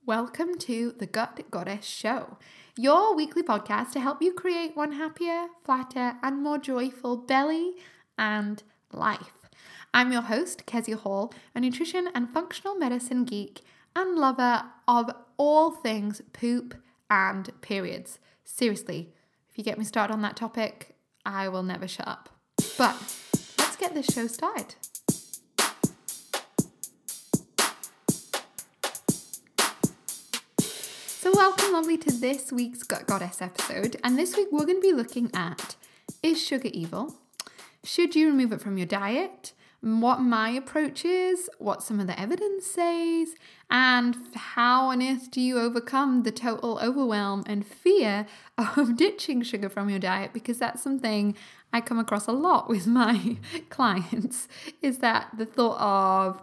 Welcome to the Gut Goddess Show, your weekly podcast to help you create one happier, flatter, and more joyful belly and life. I'm your host, Kezia Hall, a nutrition and functional medicine geek and lover of all things poop and periods. Seriously, if you get me started on that topic, I will never shut up. But let's get this show started. So welcome, lovely, to this week's Gut Goddess episode. And this week we're going to be looking at, is sugar evil? Should you remove it from your diet? What my approach is, what some of the evidence says, and how on earth do you overcome the total overwhelm and fear of ditching sugar from your diet? Because that's something I come across a lot with my clients, is that the thought of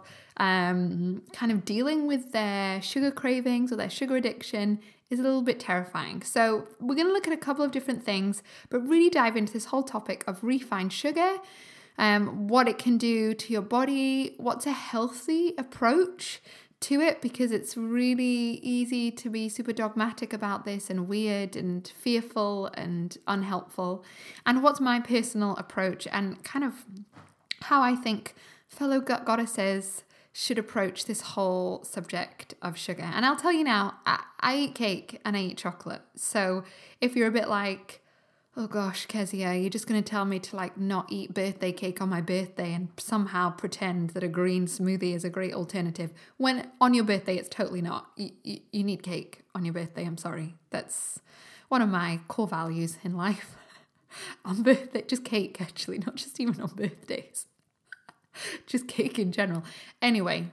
kind of dealing with their sugar cravings or their sugar addiction is a little bit terrifying. So we're going to look at a couple of different things, but really dive into this whole topic of refined sugar, what it can do to your body, what's a healthy approach to it, because it's really easy to be super dogmatic about this and weird and fearful and unhelpful, and what's my personal approach and kind of how I think fellow gut goddesses should approach this whole subject of sugar. And I'll tell you now, I eat cake and I eat chocolate. So if you're a bit like, oh gosh, Kezia, you're just going to tell me to not eat birthday cake on my birthday and somehow pretend that a green smoothie is a great alternative, when on your birthday it's totally not. You need cake on your birthday. I'm sorry. That's one of my core values in life. On birthday, just cake actually, not just even on birthdays. Just cake in general. Anyway,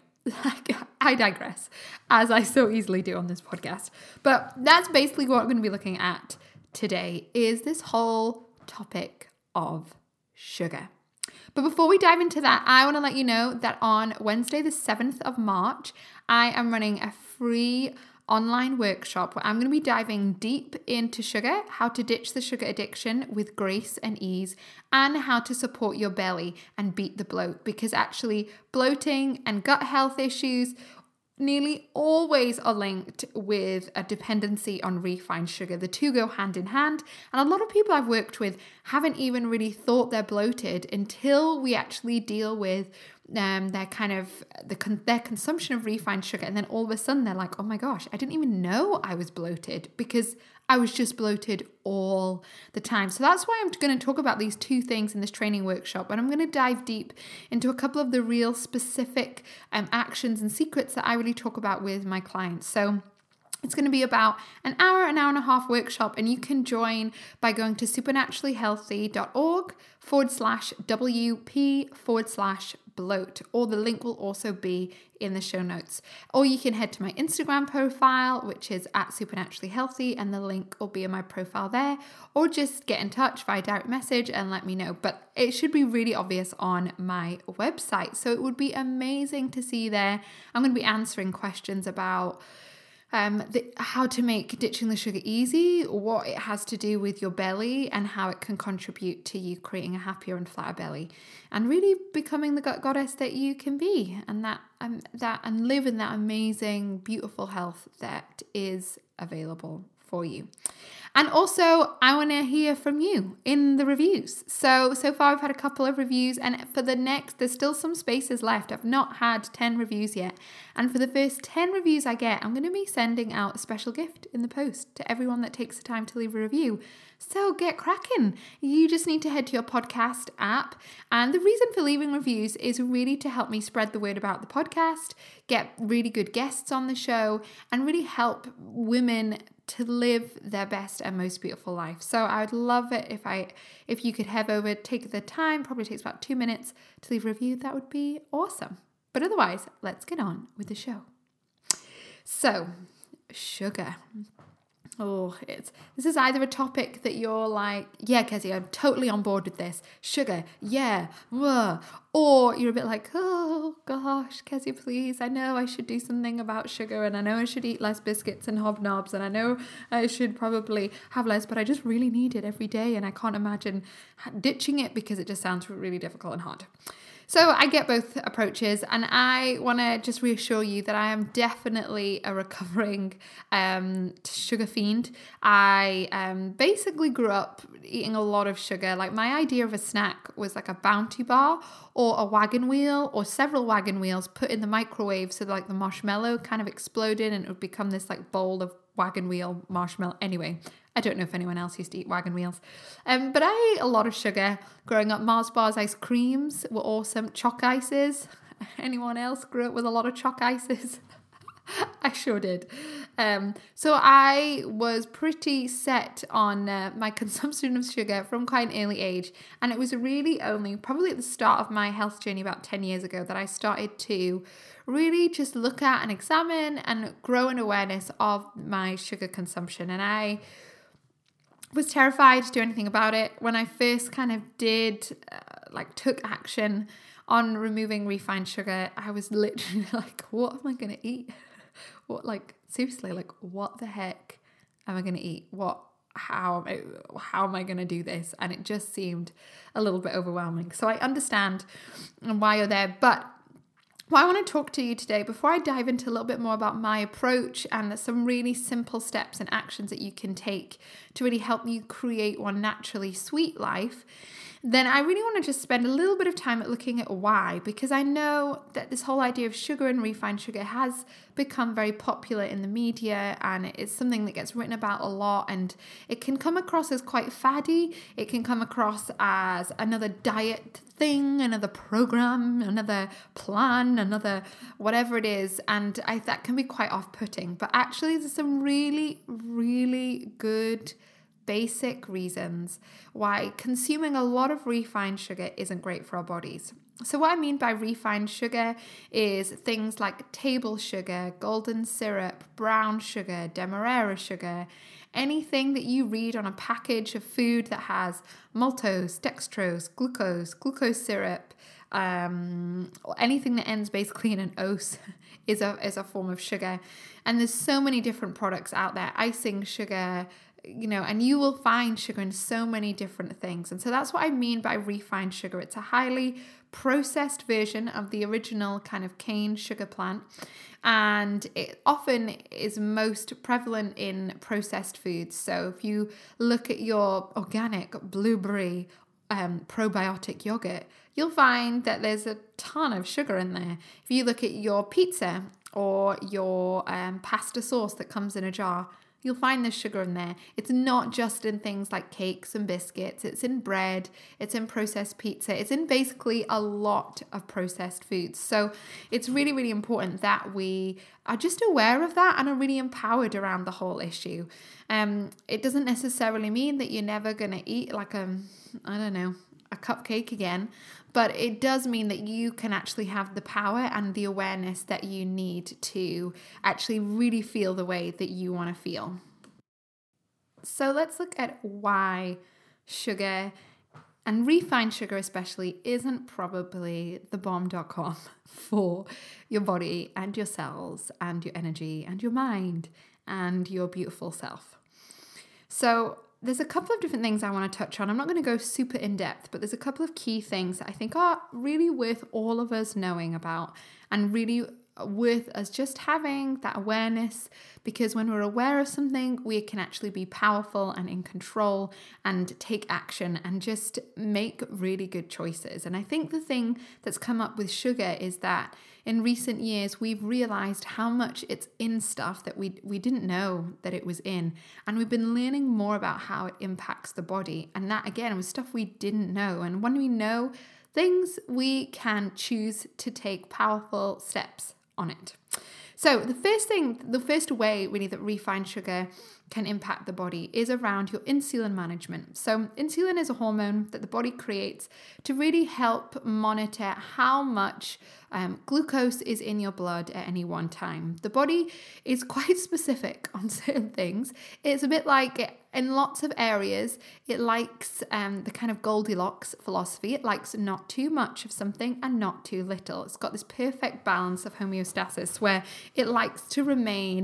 I digress, as I so easily do on this podcast. But that's basically what we're going to be looking at today, is this whole topic of sugar. But before we dive into that, I want to let you know that on Wednesday, the 7th of March, I am running a free online workshop where I'm going to be diving deep into sugar, how to ditch the sugar addiction with grace and ease, and how to support your belly and beat the bloat, because actually bloating and gut health issues nearly always are linked with a dependency on refined sugar. The two go hand in hand, and a lot of people I've worked with haven't even really thought they're bloated until we actually deal with their consumption of refined sugar, and then all of a sudden they're like, oh my gosh, I didn't even know I was bloated because I was just bloated all the time. So that's why I'm going to talk about these two things in this training workshop, and I'm going to dive deep into a couple of the real specific actions and secrets that I really talk about with my clients. So it's going to be about an hour and a half workshop, and you can join by going to supernaturallyhealthy.org/WP/bloat, or the link will also be in the show notes. Or you can head to my Instagram profile, which is @supernaturallyhealthy, and the link will be in my profile there, or just get in touch via direct message and let me know. But it should be really obvious on my website. So it would be amazing to see you there. I'm going to be answering questions about how to make ditching the sugar easy, what it has to do with your belly, and how it can contribute to you creating a happier and flatter belly, and really becoming the gut goddess that you can be, and and live in that amazing, beautiful health that is available for you. And also, I want to hear from you in the reviews. So far I've had a couple of reviews, and there's still some spaces left. I've not had 10 reviews yet. And for the first 10 reviews I get, I'm going to be sending out a special gift in the post to everyone that takes the time to leave a review. So get cracking. You just need to head to your podcast app. And the reason for leaving reviews is really to help me spread the word about the podcast, get really good guests on the show, and really help women to live their best and most beautiful life. So I would love it if you could head over, take the time, probably takes about 2 minutes to leave a review. That would be awesome. But otherwise, let's get on with the show. So, sugar. Oh, this is either a topic that you're like, yeah, Kezia, I'm totally on board with this. Sugar, yeah, or you're a bit like, oh gosh, Kezia, please, I know I should do something about sugar, and I know I should eat less biscuits and hobnobs, and I know I should probably have less, but I just really need it every day, and I can't imagine ditching it because it just sounds really difficult and hard. So I get both approaches, and I want to just reassure you that I am definitely a recovering sugar fiend. I basically grew up eating a lot of sugar. Like, my idea of a snack was like a Bounty bar or a wagon wheel or several wagon wheels put in the microwave, so like the marshmallow kind of exploded and it would become this like bowl of wagon wheel marshmallow. Anyway, I don't know if anyone else used to eat wagon wheels. But I ate a lot of sugar growing up. Mars bars ice creams were awesome. Chalk ices. Anyone else grew up with a lot of chalk ices? I sure did. So I was pretty set on my consumption of sugar from quite an early age. And it was really only probably at the start of my health journey about 10 years ago that I started to really just look at and examine and grow an awareness of my sugar consumption. And I was terrified to do anything about it. When I first kind of took action on removing refined sugar, I was literally like, what am I going to eat? Seriously, what the heck am I going to eat? How am I going to do this? And it just seemed a little bit overwhelming. So I understand why you're there, but what I want to talk to you today, before I dive into a little bit more about my approach and some really simple steps and actions that you can take to really help you create one naturally sweet life, then I really want to just spend a little bit of time at looking at why, because I know that this whole idea of sugar and refined sugar has become very popular in the media, and it's something that gets written about a lot, and it can come across as quite faddy. It can come across as another diet thing, another program, another plan, another whatever it is, and that can be quite off-putting. But actually, there's some really, really good basic reasons why consuming a lot of refined sugar isn't great for our bodies. So what I mean by refined sugar is things like table sugar, golden syrup, brown sugar, demerara sugar, anything that you read on a package of food that has maltose, dextrose, glucose syrup, or anything that ends basically in an ose is a form of sugar. And there's so many different products out there, icing sugar, and you will find sugar in so many different things. And so that's what I mean by refined sugar. It's a highly processed version of the original kind of cane sugar plant. And it often is most prevalent in processed foods. So if you look at your organic blueberry probiotic yogurt, you'll find that there's a ton of sugar in there. If you look at your pizza or your pasta sauce that comes in a jar, you'll find there's sugar in there. It's not just in things like cakes and biscuits. It's in bread. It's in processed pizza. It's in basically a lot of processed foods. So it's really, really important that we are just aware of that and are really empowered around the whole issue. It doesn't necessarily mean that you're never going to eat like a cupcake again, but it does mean that you can actually have the power and the awareness that you need to actually really feel the way that you want to feel. So let's look at why sugar, and refined sugar especially, isn't probably the bomb.com for your body and your cells and your energy and your mind and your beautiful self. So there's a couple of different things I want to touch on. I'm not going to go super in depth, but there's a couple of key things that I think are really worth all of us knowing about and really worth us just having that awareness, because when we're aware of something, we can actually be powerful and in control and take action and just make really good choices. And I think the thing that's come up with sugar is that in recent years, we've realized how much it's in stuff that we didn't know that it was in. And we've been learning more about how it impacts the body. And that, again, was stuff we didn't know. And when we know things, we can choose to take powerful steps on it. So the first way really that refined sugar can impact the body is around your insulin management. So insulin is a hormone that the body creates to really help monitor how much glucose is in your blood at any one time. The body is quite specific on certain things. It's a bit like in lots of areas, it likes the kind of Goldilocks philosophy. It likes not too much of something and not too little. It's got this perfect balance of homeostasis where it likes to remain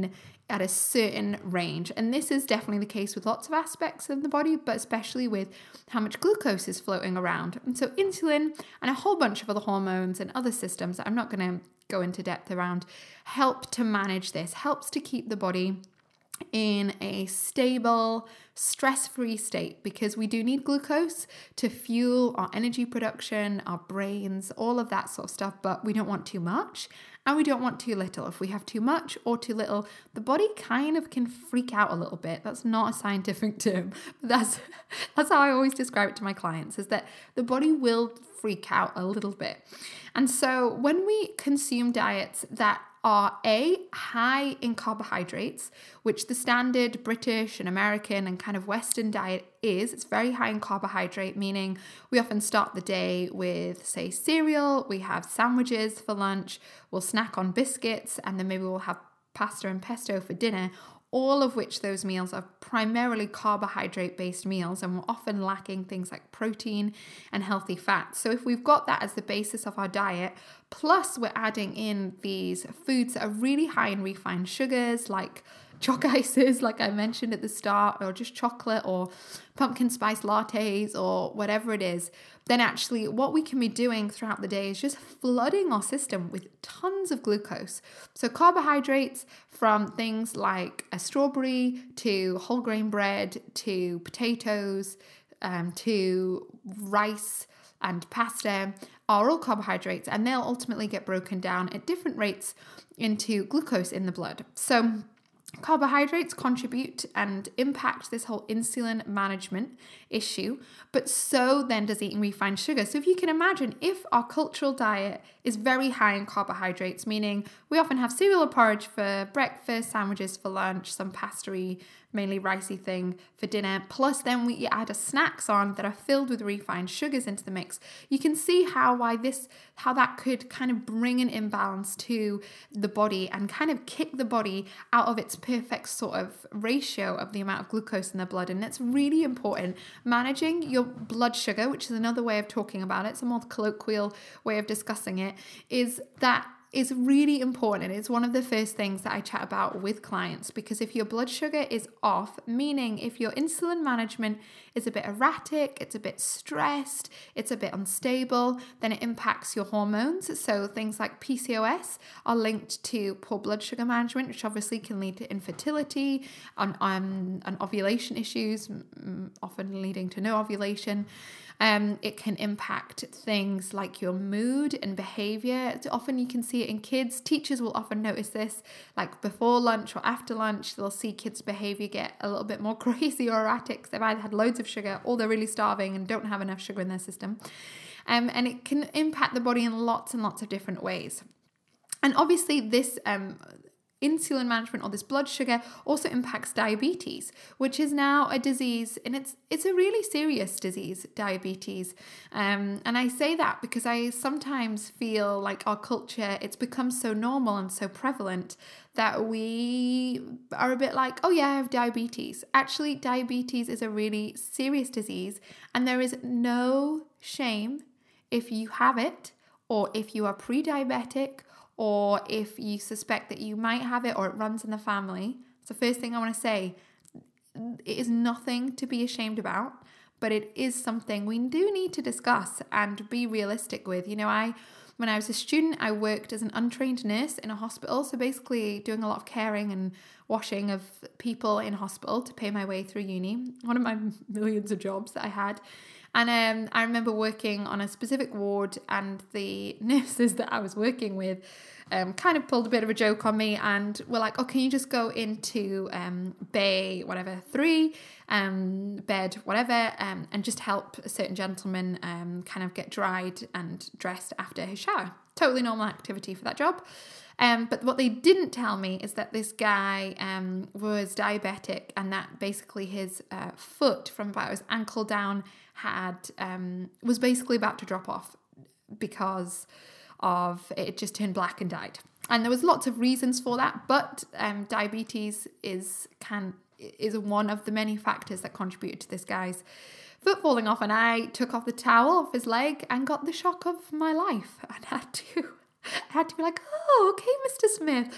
at a certain range. And this is definitely the case with lots of aspects of the body, but especially with how much glucose is floating around. And so insulin and a whole bunch of other hormones and other systems that I'm not going to go into depth around help to manage this, helps to keep the body in a stable, stress-free state, because we do need glucose to fuel our energy production, our brains, all of that sort of stuff, but we don't want too much and we don't want too little. If we have too much or too little, the body kind of can freak out a little bit. That's not a scientific term, but that's how I always describe it to my clients, is that the body will freak out a little bit. And so when we consume diets that are high in carbohydrates, which the standard British and American and kind of Western diet is. It's very high in carbohydrate, meaning we often start the day with, say, cereal, we have sandwiches for lunch, we'll snack on biscuits, and then maybe we'll have pasta and pesto for dinner, all of which those meals are primarily carbohydrate-based meals, and we're often lacking things like protein and healthy fats. So if we've got that as the basis of our diet, plus we're adding in these foods that are really high in refined sugars, like chalk ices, like I mentioned at the start, or just chocolate or pumpkin spice lattes or whatever it is, then actually what we can be doing throughout the day is just flooding our system with tons of glucose. So carbohydrates from things like a strawberry to whole grain bread to potatoes to rice and pasta are all carbohydrates, and they'll ultimately get broken down at different rates into glucose in the blood. So carbohydrates contribute and impact this whole insulin management issue, but so then does eating refined sugar. So if you can imagine, if our cultural diet is very high in carbohydrates, meaning we often have cereal or porridge for breakfast, sandwiches for lunch, some pastry, mainly ricey thing for dinner, plus then we add snacks on that are filled with refined sugars into the mix, you can see how that could kind of bring an imbalance to the body and kind of kick the body out of its perfect sort of ratio of the amount of glucose in the blood. And it's really important. Managing your blood sugar, which is another way of talking about it, it's a more colloquial way of discussing it, is really important, and it's one of the first things that I chat about with clients, because if your blood sugar is off, meaning if your insulin management is a bit erratic, it's a bit stressed, it's a bit unstable, then it impacts your hormones. So things like PCOS are linked to poor blood sugar management, which obviously can lead to infertility and ovulation issues, often leading to no ovulation. It can impact things like your mood and behavior. Often you can see it in kids. Teachers will often notice this, like before lunch or after lunch, they'll see kids' behavior get a little bit more crazy or erratic. They've either had loads of sugar or they're really starving and don't have enough sugar in their system. And it can impact the body in lots and lots of different ways. And obviously this insulin management, or this blood sugar, also impacts diabetes, which is now a disease, and it's a really serious disease, diabetes. And I say that because I sometimes feel like our culture, it's become so normal and so prevalent that we are a bit like, oh yeah, I have diabetes. Actually, diabetes is a really serious disease, and there is no shame if you have it, or if you are pre-diabetic, or if you suspect that you might have it or it runs in the family. It's the first thing I want to say. It is nothing to be ashamed about, but it is something we do need to discuss and be realistic with. You know, when I was a student, I worked as an untrained nurse in a hospital, so basically doing a lot of caring and washing of people in hospital to pay my way through uni. One of my millions of jobs that I had. And I remember working on a specific ward, and the nurses that I was working with kind of pulled a bit of a joke on me and were like, oh, can you just go into bay, whatever, 3, bed, whatever, and just help a certain gentleman kind of get dried and dressed after his shower. Totally normal activity for that job. But what they didn't tell me is that this guy was diabetic, and that basically his foot from about his ankle down was basically about to drop off because of it just turned black and died. And there was lots of reasons for that, but diabetes is one of the many factors that contributed to this guy's foot falling off. And I took off the towel off his leg and got the shock of my life, and had to be like, oh, okay, Mr. Smith,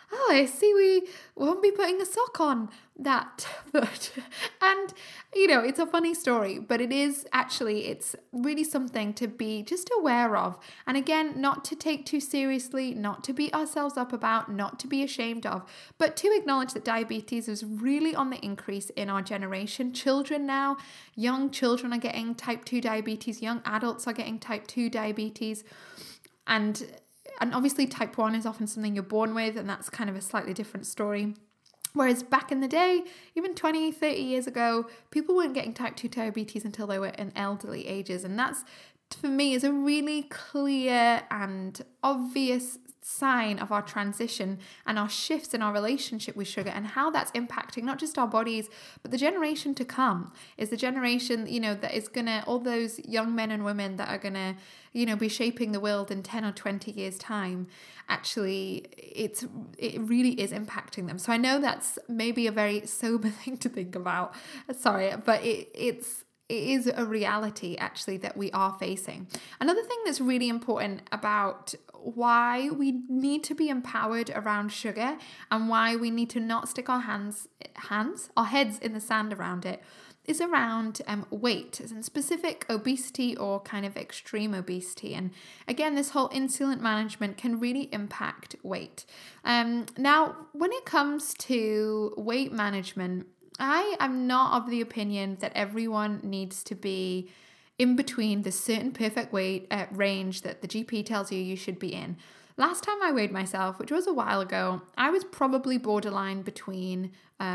oh, I see we won't be putting a sock on that foot. And, it's a funny story, but it's really something to be just aware of. And again, not to take too seriously, not to beat ourselves up about, not to be ashamed of, but to acknowledge that diabetes is really on the increase in our generation. Children now, young children are getting type 2 diabetes, young adults are getting type 2 diabetes. And obviously type 1 is often something you're born with, and that's kind of a slightly different story. Whereas back in the day, even 20, 30 years ago, people weren't getting type 2 diabetes until they were in elderly ages. And that's, for me, is a really clear and obvious sign of our transition and our shifts in our relationship with sugar, and how that's impacting not just our bodies, but the generation to come. Is the generation, that is gonna, all those young men and women that are gonna, be shaping the world in 10 or 20 years time. Actually, it really is impacting them. So I know that's maybe a very sober thing to think about. Sorry, but it is a reality actually that we are facing. Another thing that's really important about why we need to be empowered around sugar, and why we need to not stick our heads in the sand around it, is around weight, and specific obesity or kind of extreme obesity. And again, this whole insulin management can really impact weight. Now, when it comes to weight management, I am not of the opinion that everyone needs to be in between the certain perfect weight range that the GP tells you should be in. Last time I weighed myself, which was a while ago, I was probably borderline between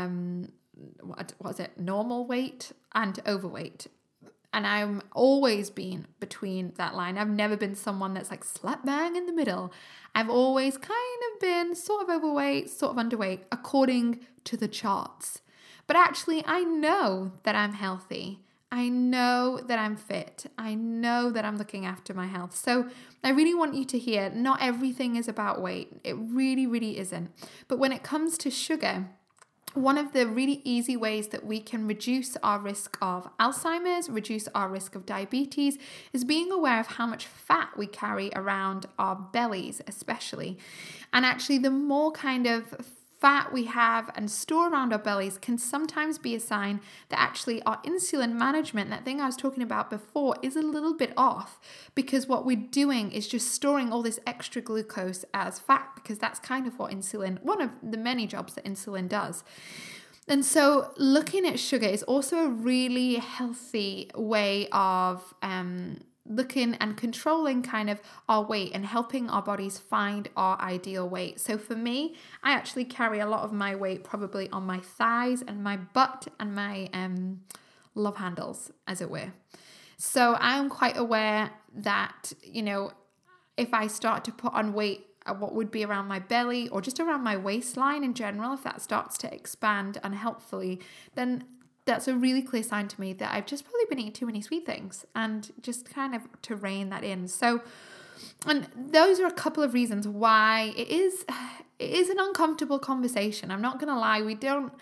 normal weight and overweight. And I'm always been between that line. I've never been someone that's like slap bang in the middle. I've always kind of been sort of overweight, sort of underweight, according to the charts. But actually, I know that I'm healthy. I know that I'm fit. I know that I'm looking after my health. So I really want you to hear, not everything is about weight. It really, really isn't. But when it comes to sugar, one of the really easy ways that we can reduce our risk of Alzheimer's, reduce our risk of diabetes, is being aware of how much fat we carry around our bellies, especially. And actually, the more kind of fat we have and store around our bellies can sometimes be a sign that actually our insulin management, that thing I was talking about before, is a little bit off, because what we're doing is just storing all this extra glucose as fat, because that's kind of what insulin, one of the many jobs that insulin does. And so looking at sugar is also a really healthy way of looking and controlling kind of our weight and helping our bodies find our ideal weight. So for me, I actually carry a lot of my weight probably on my thighs and my butt and my love handles, as it were. So I'm quite aware that, if I start to put on weight at what would be around my belly or just around my waistline in general, if that starts to expand unhelpfully, then that's a really clear sign to me that I've just probably been eating too many sweet things, and just kind of to rein that in. So, and those are a couple of reasons why it is an uncomfortable conversation. I'm not going to lie. We don't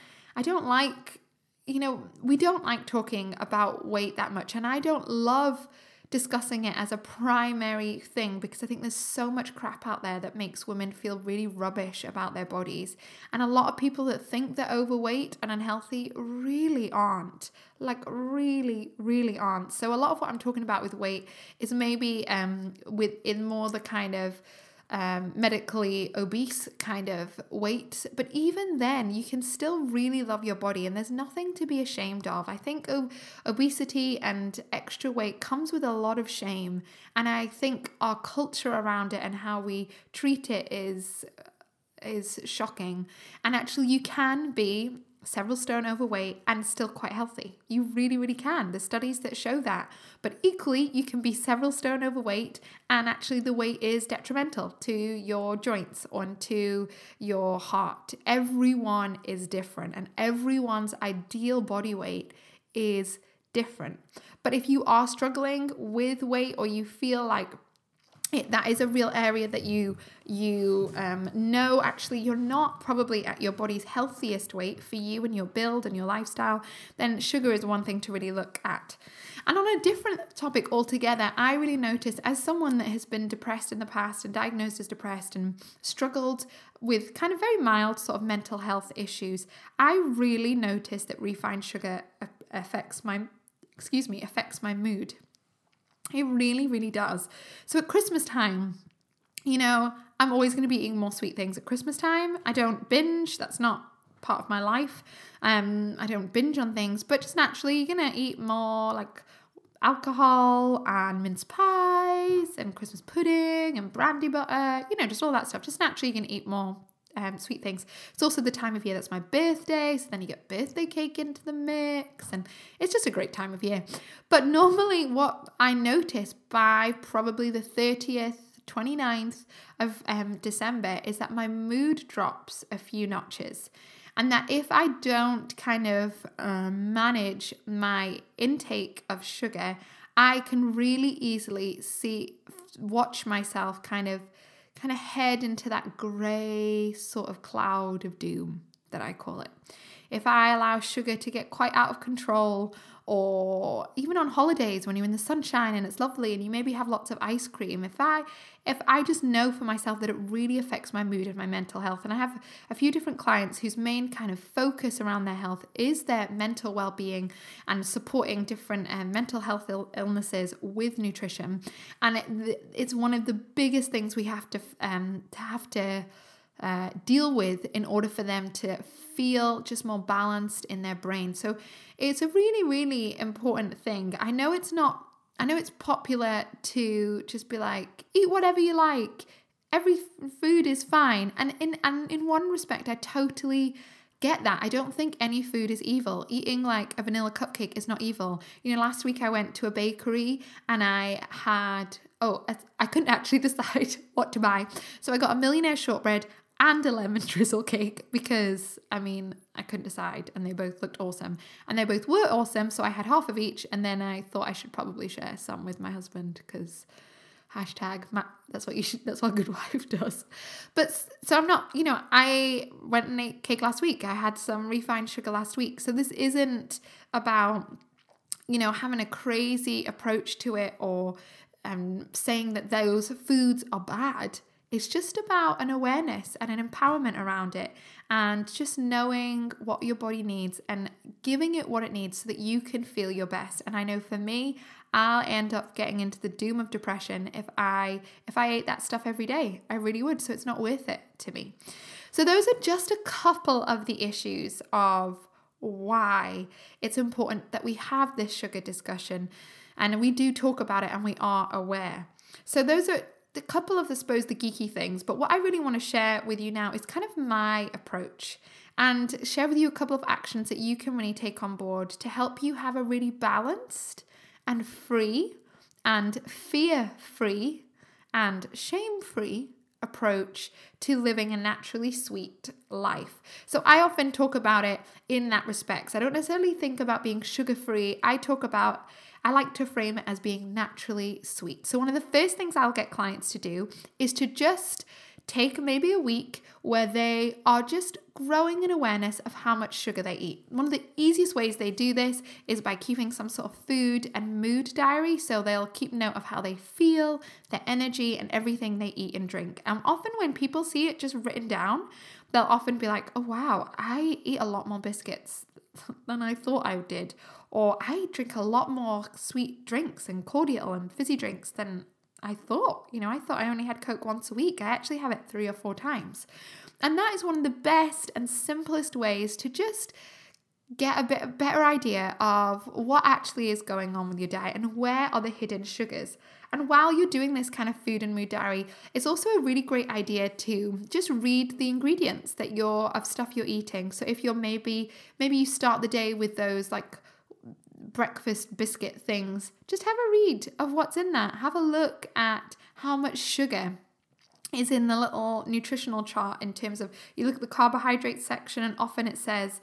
like talking about weight that much, and I don't love discussing it as a primary thing, because I think there's so much crap out there that makes women feel really rubbish about their bodies. And a lot of people that think they're overweight and unhealthy really aren't. Like really, really aren't. So a lot of what I'm talking about with weight is maybe in more the kind of medically obese kind of weight. But even then, you can still really love your body, and there's nothing to be ashamed of. I think obesity and extra weight comes with a lot of shame, and I think our culture around it and how we treat it is shocking. And actually, you can be several stone overweight and still quite healthy. You really, really can. There's studies that show that. But equally, you can be several stone overweight and actually the weight is detrimental to your joints or to your heart. Everyone is different, and everyone's ideal body weight is different. But if you are struggling with weight, or you feel like that is a real area that you know actually you're not probably at your body's healthiest weight for you and your build and your lifestyle, then sugar is one thing to really look at. And on a different topic altogether, I really noticed, as someone that has been depressed in the past and diagnosed as depressed and struggled with kind of very mild sort of mental health issues, I really noticed that refined sugar affects my mood. It really, really does. So at Christmas time, I'm always going to be eating more sweet things at Christmas time. I don't binge. That's not part of my life. I don't binge on things, but just naturally you're going to eat more like alcohol and mince pies and Christmas pudding and brandy butter, just all that stuff. Just naturally you're going to eat more sweet things. It's also the time of year that's my birthday, so then you get birthday cake into the mix, and it's just a great time of year. But normally what I notice by probably the 30th, 29th of December is that my mood drops a few notches, and that if I don't kind of manage my intake of sugar, I can really easily watch myself kind of head into that grey sort of cloud of doom that I call it. If I allow sugar to get quite out of control, or even on holidays when you're in the sunshine and it's lovely and you maybe have lots of ice cream, if I just know for myself that it really affects my mood and my mental health, and I have a few different clients whose main kind of focus around their health is their mental well-being and supporting different mental health illnesses with nutrition, and it's one of the biggest things we have to deal with in order for them to feel just more balanced in their brain. So it's a really, really important thing. I know it's popular to just be like, eat whatever you like. Every food is fine. And in one respect, I totally get that. I don't think any food is evil. Eating like a vanilla cupcake is not evil. Last week I went to a bakery and I couldn't actually decide what to buy. So I got a millionaire shortbread and a lemon drizzle cake because, I couldn't decide, and they both looked awesome. And they both were awesome, so I had half of each, and then I thought I should probably share some with my husband because that's what a good wife does. But so I'm not, I went and ate cake last week. I had some refined sugar last week. So this isn't about, having a crazy approach to it or saying that those foods are bad. It's just about an awareness and an empowerment around it, and just knowing what your body needs and giving it what it needs so that you can feel your best. And I know for me, I'll end up getting into the doom of depression if I ate that stuff every day. I really would. So it's not worth it to me. So those are just a couple of the issues of why it's important that we have this sugar discussion, and we do talk about it and we are aware. So those are a couple of, I suppose, the geeky things, but what I really want to share with you now is kind of my approach, and share with you a couple of actions that you can really take on board to help you have a really balanced and free and fear-free and shame-free approach to living a naturally sweet life. So I often talk about it in that respect. So I don't necessarily think about being sugar-free. I like to frame it as being naturally sweet. So one of the first things I'll get clients to do is to just take maybe a week where they are just growing an awareness of how much sugar they eat. One of the easiest ways they do this is by keeping some sort of food and mood diary. So they'll keep note of how they feel, their energy, and everything they eat and drink. And often when people see it just written down, they'll often be like, oh wow, I eat a lot more biscuits than I thought I did. Or I drink a lot more sweet drinks and cordial and fizzy drinks than I thought. I thought I only had Coke once a week. I actually have it 3 or 4 times. And that is one of the best and simplest ways to just get a better idea of what actually is going on with your diet and where are the hidden sugars. And while you're doing this kind of food and mood diary, it's also a really great idea to just read the ingredients of stuff you're eating. So if you're maybe you start the day with those like breakfast biscuit things, just have a read of what's in that. Have a look at how much sugar is in the little nutritional chart in terms of, you look at the carbohydrate section and often it says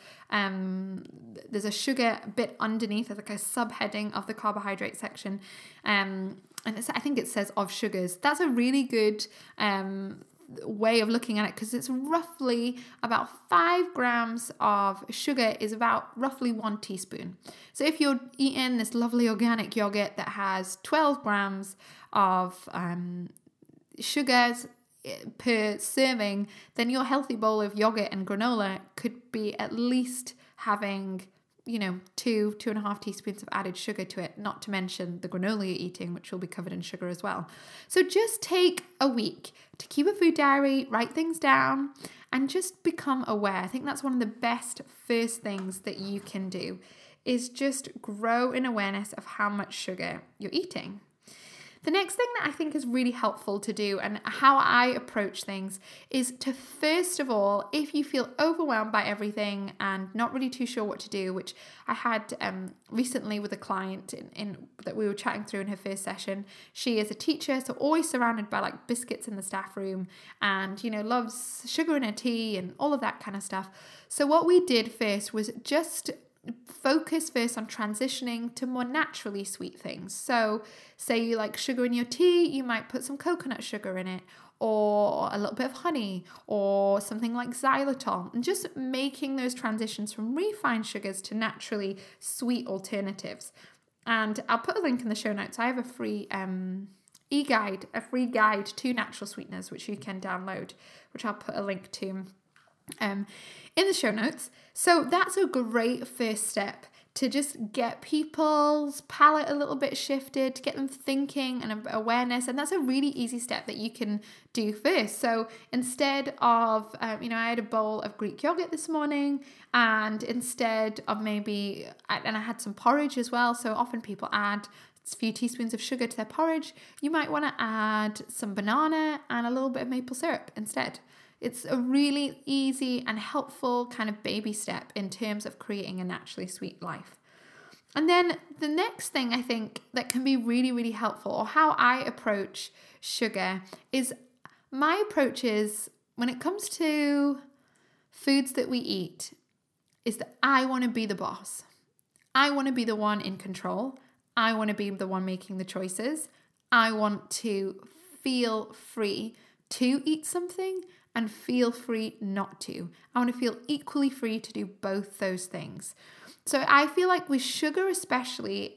there's a sugar bit underneath, like a subheading of the carbohydrate section. I think it says of sugars. That's a really good way of looking at it, because it's roughly about 5 grams of sugar is about roughly 1 teaspoon. So if you're eating this lovely organic yogurt that has 12 grams of sugars per serving, then your healthy bowl of yogurt and granola could be at least having 2.5 teaspoons of added sugar to it, not to mention the granola you're eating, which will be covered in sugar as well. So just take a week to keep a food diary, write things down, and just become aware. I think that's one of the best first things that you can do, is just grow in awareness of how much sugar you're eating. The next thing that I think is really helpful to do, and how I approach things, is to, first of all, if you feel overwhelmed by everything and not really too sure what to do, which I had recently with a client in that we were chatting through in her first session. She is a teacher, so always surrounded by like biscuits in the staff room, and loves sugar in her tea and all of that kind of stuff. So what we did first was just focus first on transitioning to more naturally sweet things. So say you like sugar in your tea, you might put some coconut sugar in it, or a little bit of honey, or something like xylitol, and just making those transitions from refined sugars to naturally sweet alternatives. And I'll put a link in the show notes. I have a free e-guide, a free guide to natural sweeteners, which you can download, which I'll put a link to in the show notes. So that's a great first step to just get people's palate a little bit shifted, to get them thinking and awareness. And that's a really easy step that you can do first. So instead of, I had a bowl of Greek yogurt this morning, and instead of and I had some porridge as well. So often people add a few teaspoons of sugar to their porridge. You might want to add some banana and a little bit of maple syrup instead. It's a really easy and helpful kind of baby step in terms of creating a naturally sweet life. And then the next thing I think that can be really, really helpful, or how I approach sugar, is my approach is, when it comes to foods that we eat, is that I want to be the boss. I want to be the one in control. I want to be the one making the choices. I want to feel free to eat something and feel free not to. I want to feel equally free to do both those things. So I feel like with sugar especially,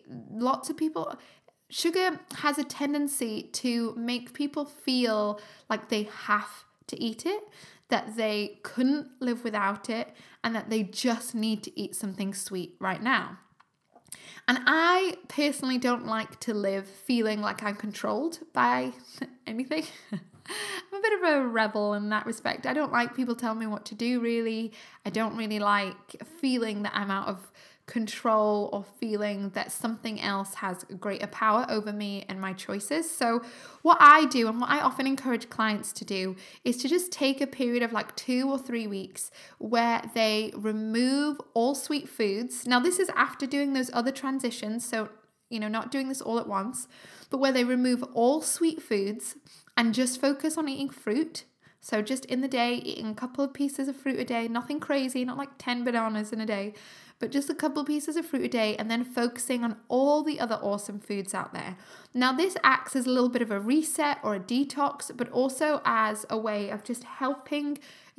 sugar has a tendency to make people feel like they have to eat it, that they couldn't live without it, and that they just need to eat something sweet right now. And I personally don't like to live feeling like I'm controlled by anything. I'm a bit of a rebel in that respect. I don't like people telling me what to do, really. I don't really like feeling that I'm out of control, or feeling that something else has greater power over me and my choices. So what I do, and what I often encourage clients to do, is to just take a period of like 2 or 3 weeks where they remove all sweet foods. Now this is after doing those other transitions, so not doing this all at once, but where they remove all sweet foods and just focus on eating fruit. So just in the day, eating a couple of pieces of fruit a day, nothing crazy, not like 10 bananas in a day, but just a couple of pieces of fruit a day, and then focusing on all the other awesome foods out there. Now, this acts as a little bit of a reset or a detox, but also as a way of just helping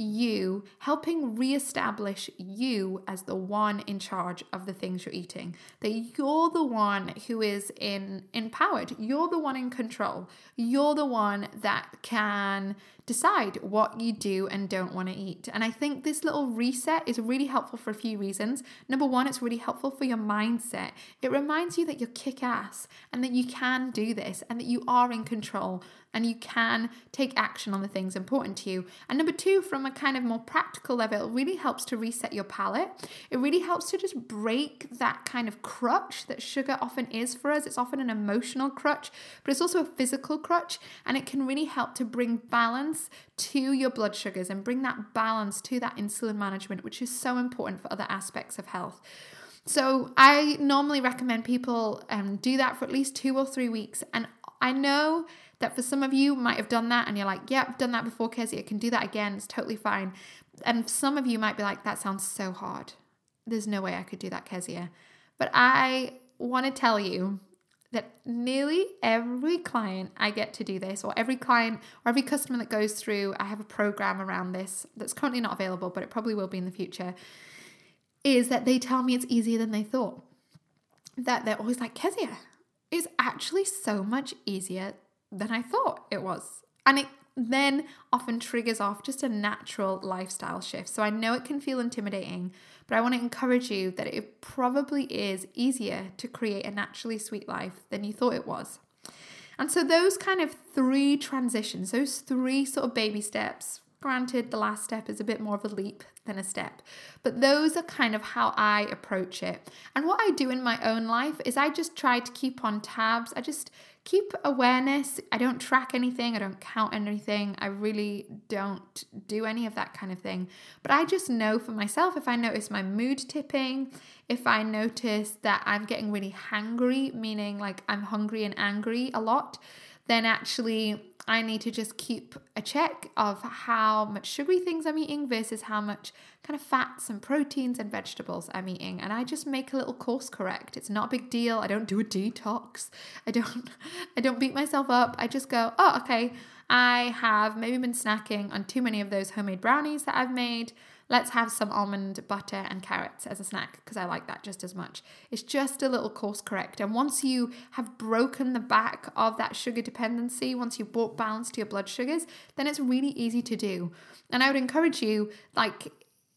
reestablish you as the one in charge of the things you're eating. That you're the one who is empowered. You're the one in control. You're the one that can decide what you do and don't want to eat. And I think this little reset is really helpful for a few reasons. Number one, it's really helpful for your mindset. It reminds you that you're kick-ass and that you can do this, and that you are in control, and you can take action on the things important to you. And number two, from a kind of more practical level, it really helps to reset your palate. It really helps to just break that kind of crutch that sugar often is for us. It's often an emotional crutch, but it's also a physical crutch, and it can really help to bring balance to your blood sugars and bring that balance to that insulin management, which is so important for other aspects of health. So I normally recommend people do that for at least 2 or 3 weeks. And I know that for some of you might have done that and you're like, yeah, I've done that before, Kezia, I can do that again. It's totally fine. And some of you might be like, that sounds so hard. There's no way I could do that, Kezia. But I want to tell you that nearly every client I get to do this, or every client or every customer that goes through, I have a program around this that's currently not available, but it probably will be in the future, is that they tell me it's easier than they thought. That they're always like, Kezia, it's actually so much easier than I thought it was. And it then often triggers off just a natural lifestyle shift. So I know it can feel intimidating, but I want to encourage you that it probably is easier to create a naturally sweet life than you thought it was. And so those kind of 3 transitions, those 3 sort of baby steps, granted, the last step is a bit more of a leap than a step, but those are kind of how I approach it. And what I do in my own life is I just try to keep on tabs. I just keep awareness. I don't track anything. I don't count anything. I really don't do any of that kind of thing. But I just know for myself, if I notice my mood tipping, if I notice that I'm getting really hangry, meaning like I'm hungry and angry a lot, then actually I need to just keep a check of how much sugary things I'm eating versus how much kind of fats and proteins and vegetables I'm eating. And I just make a little course correct. It's not a big deal. I don't do a detox. I don't beat myself up. I just go, oh, okay, I have maybe been snacking on too many of those homemade brownies that I've made. Let's have some almond butter and carrots as a snack because I like that just as much. It's just a little course correct. And once you have broken the back of that sugar dependency, once you've brought balance to your blood sugars, then it's really easy to do. And I would encourage you, like,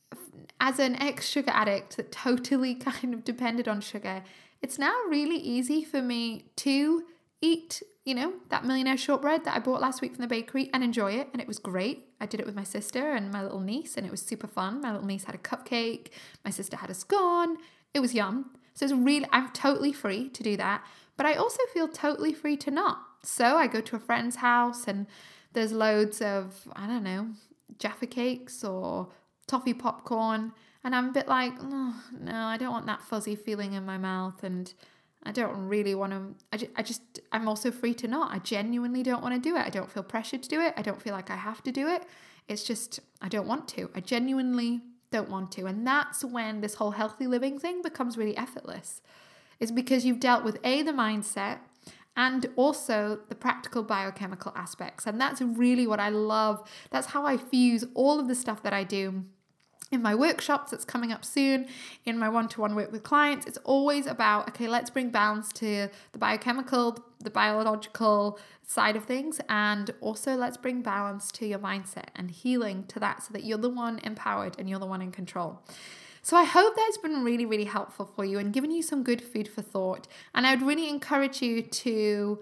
as an ex-sugar addict that totally kind of depended on sugar, it's now really easy for me to eat, that millionaire shortbread that I bought last week from the bakery and enjoy it. And it was great. I did it with my sister and my little niece, and it was super fun. My little niece had a cupcake. My sister had a scone. It was yum. So I'm totally free to do that. But I also feel totally free to not. So I go to a friend's house and there's loads of, I don't know, Jaffa cakes or toffee popcorn. And I'm a bit like, oh, no, I don't want that fuzzy feeling in my mouth. And I don't really want to, I'm also free to not. I genuinely don't want to do it. I don't feel pressured to do it. I don't feel like I have to do it. It's just, I don't want to. I genuinely don't want to. And that's when this whole healthy living thing becomes really effortless. It's because you've dealt with the mindset and also the practical biochemical aspects. And that's really what I love. That's how I fuse all of the stuff that I do in my workshops that's coming up soon, in my one-to-one work with clients. It's always about, okay, let's bring balance to the biochemical, the biological side of things, and also let's bring balance to your mindset and healing to that so that you're the one empowered and you're the one in control. So I hope that's been really, really helpful for you and given you some good food for thought. And I would really encourage you to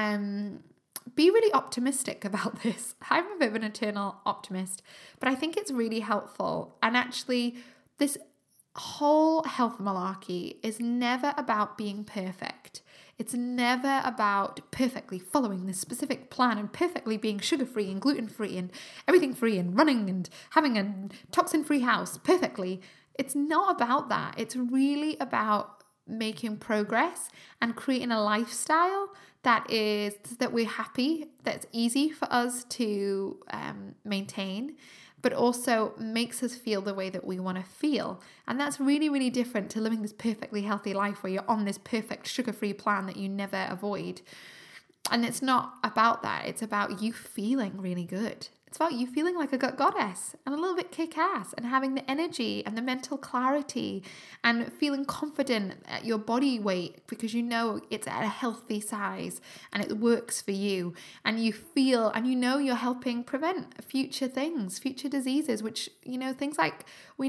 be really optimistic about this. I'm a bit of an eternal optimist, but I think it's really helpful. And actually, this whole health malarkey is never about being perfect. It's never about perfectly following this specific plan and perfectly being sugar-free and gluten-free and everything-free and running and having a toxin-free house perfectly. It's not about that. It's really about making progress and creating a lifestyle that we're happy, that's easy for us to maintain, but also makes us feel the way that we want to feel. And that's really, really different to living this perfectly healthy life where you're on this perfect sugar-free plan that you never avoid. And it's not about that. It's about you feeling really good. It's about you feeling like a goddess and a little bit kick-ass and having the energy and the mental clarity and feeling confident at your body weight because you know it's at a healthy size and it works for you. And you feel and you know you're helping prevent future things, future diseases, which, things like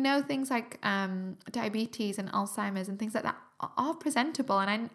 diabetes and Alzheimer's and things like that are preventable. And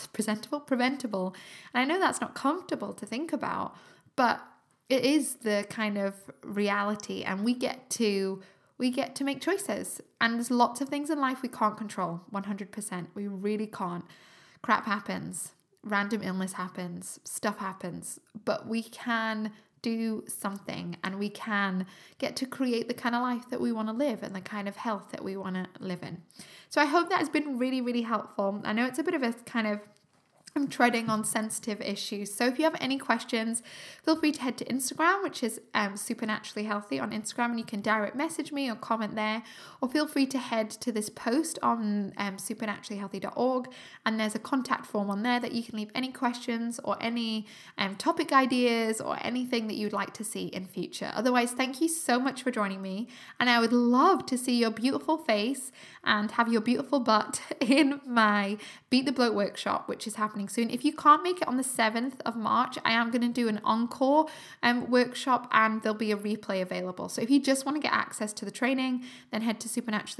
I know that's not comfortable to think about, but it is the kind of reality, and we get to make choices. And there's lots of things in life we can't control 100%. We really can't. Crap happens, random illness happens, stuff happens, but we can do something and we can get to create the kind of life that we want to live and the kind of health that we want to live in. So I hope that has been really, really helpful. I know it's a bit of a kind of I'm treading on sensitive issues. So if you have any questions, feel free to head to Instagram, which is Supernaturally Healthy on Instagram, and you can direct message me or comment there, or feel free to head to this post on supernaturallyhealthy.org, and there's a contact form on there that you can leave any questions or any topic ideas or anything that you'd like to see in future. Otherwise, thank you so much for joining me, and I would love to see your beautiful face and have your beautiful butt in my Beat the Bloat workshop, which is happening soon. If you can't make it on the 7th of March, I am going to do an encore workshop, and there'll be a replay available. So if you just want to get access to the training, then head to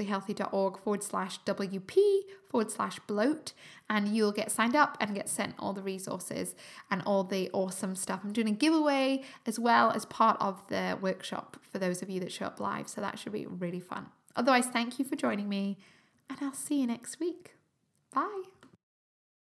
supernaturallyhealthy.org/WP/bloat, and you'll get signed up and get sent all the resources and all the awesome stuff. I'm doing a giveaway as well as part of the workshop for those of you that show up live. So that should be really fun. Otherwise, thank you for joining me, and I'll see you next week. Bye.